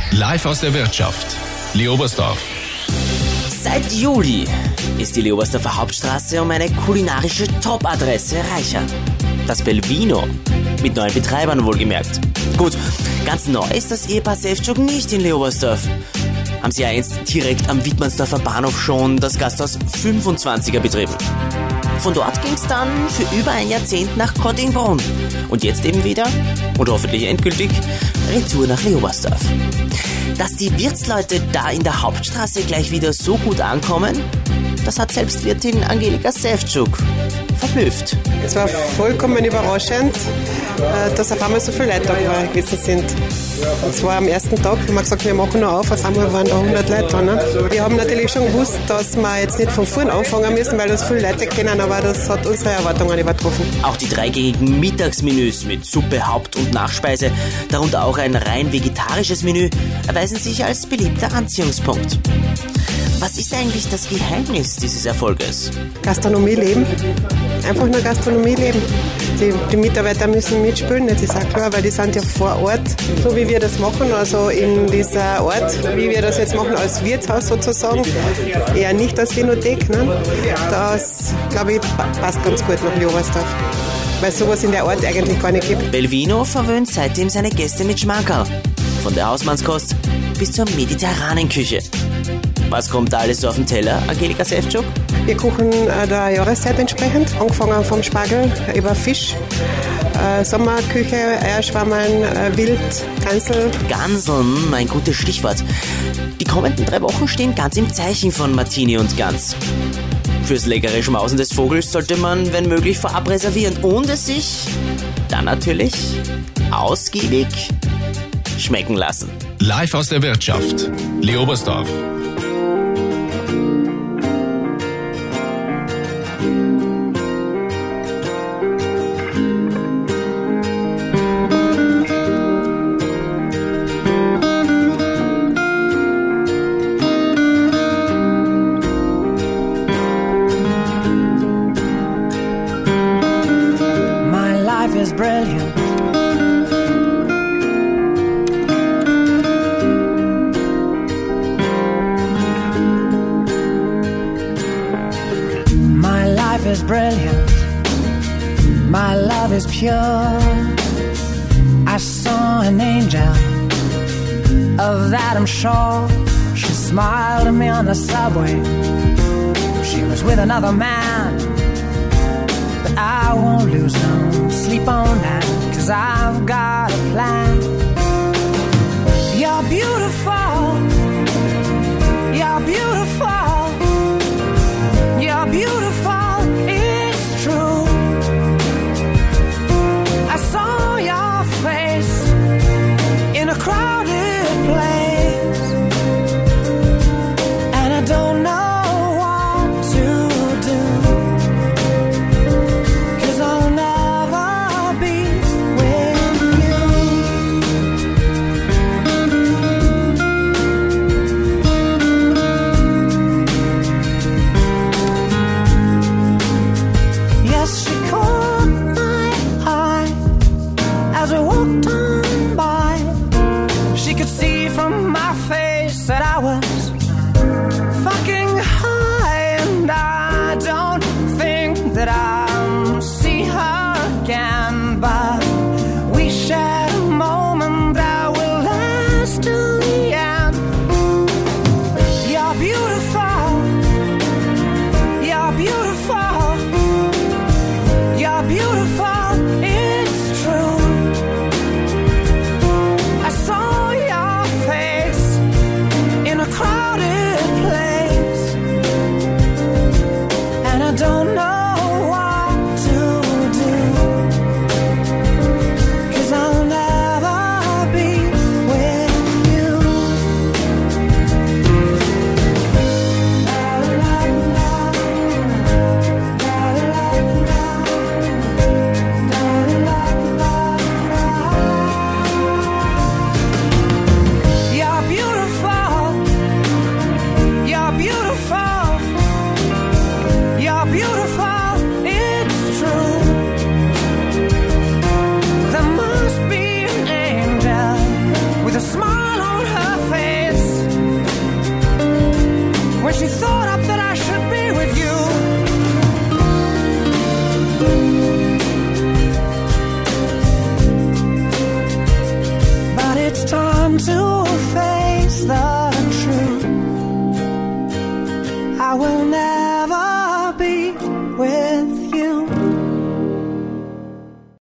Live aus der Wirtschaft. Leobersdorf. Seit Juli ist die Leobersdorfer Hauptstraße um eine kulinarische Top-Adresse reicher. Das Belvino. Mit neuen Betreibern wohlgemerkt. Gut, ganz neu ist das Ehepaar Sefcook nicht in Leobersdorf. Haben sie einst direkt am Wittmannsdorfer Bahnhof schon das Gasthaus 25er betrieben. Von dort ging es dann für über ein Jahrzehnt nach Kottingbrunn. Und jetzt eben wieder, und hoffentlich endgültig, Retour nach Leobersdorf. Dass die Wirtsleute da in der Hauptstraße gleich wieder so gut ankommen, das hat selbst Wirtin Angelika Sefcook verblüfft. Es war vollkommen überraschend, dass auf einmal so viele Leute da gewesen sind. Und zwar am ersten Tag, haben wir gesagt, wir machen noch auf einmal waren da 100 Leute da. Ne? Wir haben natürlich schon gewusst, dass wir jetzt nicht von vorn anfangen müssen, weil das viele Leute kennen, aber das hat unsere Erwartungen übertroffen. Auch die dreigängigen Mittagsmenüs mit Suppe, Haupt- und Nachspeise, darunter auch ein rein vegetarisches Menü, erweisen sich als beliebter Anziehungspunkt. Was ist eigentlich das Geheimnis dieses Erfolges? Gastronomie leben. Einfach nur Gastronomie leben. Die Mitarbeiter müssen mitspielen, das ist auch klar, weil die sind ja vor Ort. So wie wir das machen, also in dieser Ort, wie wir das jetzt machen als Wirtshaus sozusagen, eher nicht als Winothek. Ne? Das, glaube ich, passt ganz gut nach Leobersdorf, weil sowas in der Ort eigentlich gar nicht gibt. Belvino verwöhnt seitdem seine Gäste mit Schmankerl. Von der Hausmannskost bis zur mediterranen Küche. Was kommt da alles so auf den Teller, Angelika Sefcook? Wir kochen der Jahreszeit entsprechend, angefangen vom Spargel über Fisch, Sommerküche, Eierschwammeln, Wild, Gansel. Ganseln, ein gutes Stichwort. Die kommenden 3 Wochen stehen ganz im Zeichen von Martini und Gans. Fürs leckere Schmausen des Vogels sollte man, wenn möglich, vorab reservieren und es sich dann natürlich ausgiebig schmecken lassen. Live aus der Wirtschaft. Leobersdorf. Is brilliant. My life is brilliant. My love is pure. I saw an angel, of that I'm sure. She smiled at me on the subway. She was with another man. I won't lose no sleep on that, 'cause I've got a plan. You're beautiful. You're beautiful. You're beautiful. It's true. I saw your face in a crowded place, and I don't know that I was fucking high, and I don't think that I'll see her again, but we shared a moment that will last till the end. You're beautiful. You're beautiful. You're beautiful. It's true. I saw your face in a crowd. to face the truth. I will never